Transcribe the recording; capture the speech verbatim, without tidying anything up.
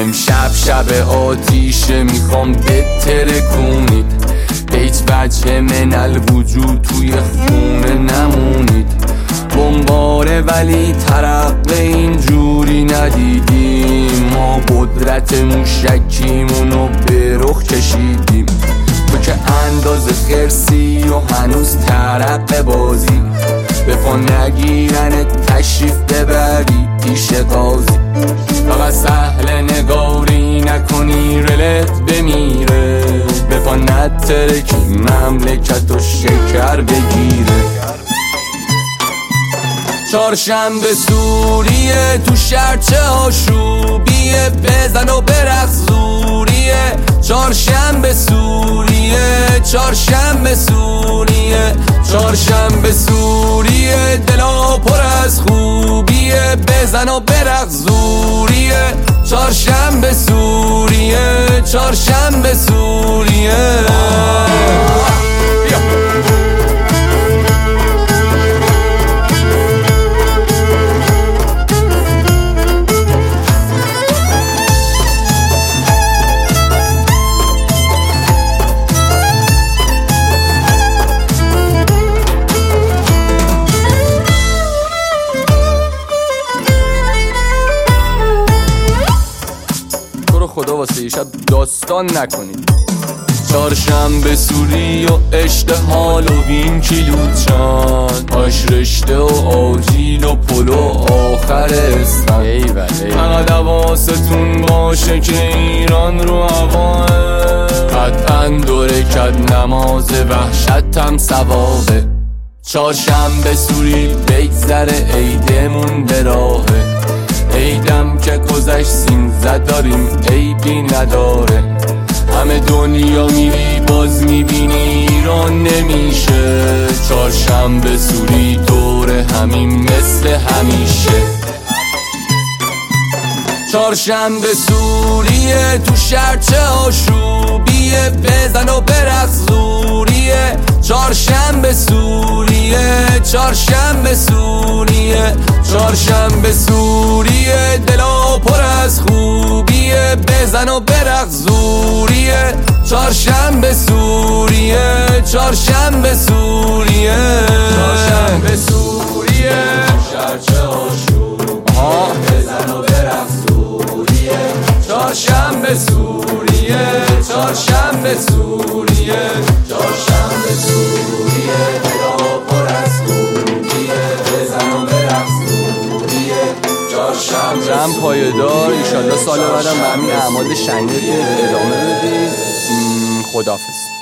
امشب شب آتیشه میخوام بترکونید، به هیچ وجه من الوجود توی خونه نمونید. بمباره ولی ترقه اینجوری ندیدیم، ما قدرت موشکیمونو به رخ کشیدیم. تو که اندازه خرسی و هنوز ترقه بازی، به پا نگیرن تشریف ببری پیش قاضی. فقط سهل نگاری نکنی رلت بمیره، به پا نترکی مملکت و شکر بگیره. چهارشنبه سوریه تو شرچه آشوبیه، بزن و برقص زوریه. چهارشنبه سوریه، چهارشنبه سوریه، چهارشنبه سوریه، دلا پر از خوبیه، بزن و برقص زوریه. چهارشنبه سوریه، چهارشنبه سوریه. خدا واسه یه شب داستان نکنید. چهارشنبه سوری و اشتها هالووین کیلوچان، آش رشته و آجیل و پلو آخر اسفند. ایوله فقط حواستون باشه که ایران رو هواه، قطعا دوره کد نماز وحشت هم ثوابه. چهارشنبه سوری بگذره عیدمون به راهه، عیدم که گذشت سین زد داریم عیبی نداره. همه دنیا میری باز میبینی ایران نمیشه، چهارشنبه سوری دوره همین مثل همیشه. چهارشنبه سوریه تو شرچه آشوبیه، بزن و برقص زوریه. چهارشنبه سوریه، چهارشنبه سوریه، چهارشنبه سوریه، دلا پر از خوبیه، بزن و برقص زوریه. چهارشنبه سوریه، چهارشنبه سوریه، چهارشنبه سوریه، شرچه آشوبیه، بزن و برقص زوریه. چهارشنبه سوریه، چهارشنبه سوریه، چهارشنبه سوریه، دلا پر از خوبیه، بزن و برقص زوریه. چهارشنبه جمع پایدار، ایشالله سال بعدم به همین اعمال شنیع ادامه بدید. خداحافظ.